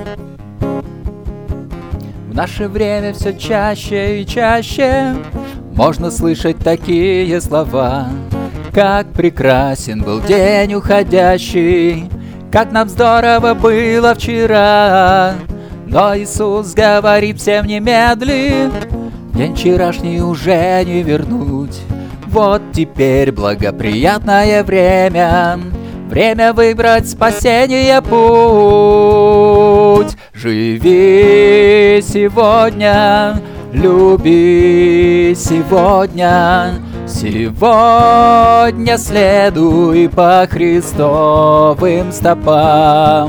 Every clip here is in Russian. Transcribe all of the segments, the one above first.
В наше время все чаще и чаще можно слышать такие слова, как прекрасен был день уходящий, как нам здорово было вчера. Но Иисус говорит всем немедли, день вчерашний уже не вернуть. Вот теперь благоприятное время, время выбрать спасение путь. Живи сегодня, люби сегодня, сегодня следуй по Христовым стопам.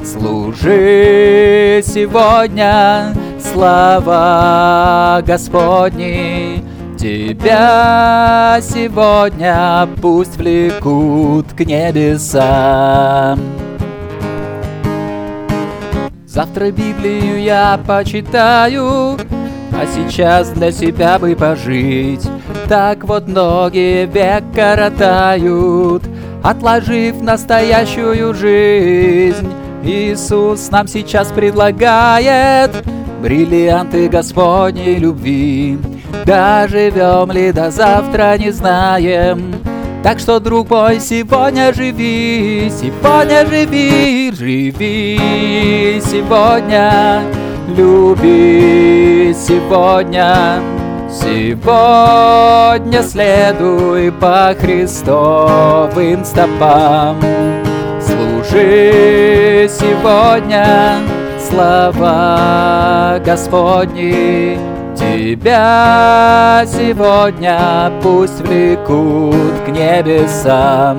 Служи сегодня, слава Господней, тебя сегодня пусть влекут к небесам. Завтра Библию я почитаю, а сейчас для себя бы пожить. Так вот многие век коротают, отложив настоящую жизнь. Иисус нам сейчас предлагает бриллианты Господней любви. Доживем ли до завтра, не знаем. Так что, друг мой, сегодня живи, живи сегодня, люби сегодня, сегодня следуй по Христовым стопам. Служи сегодня, слава Господней, тебя сегодня пусть влекут к небесам.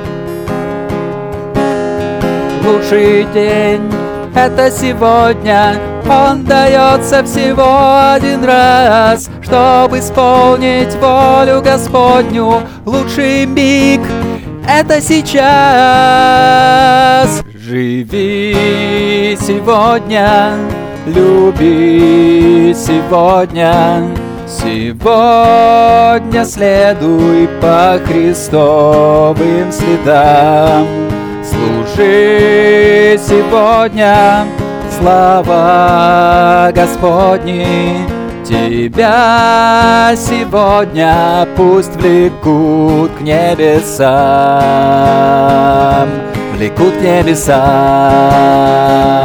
Лучший день — это сегодня, он дается всего один раз, чтобы исполнить волю Господню. Лучший миг — это сейчас. Живи сегодня, люби сегодня, сегодня следуй по Христовым следам. Служи сегодня, слава Господней, тебя сегодня пусть влекут к небесам, влекут к небесам.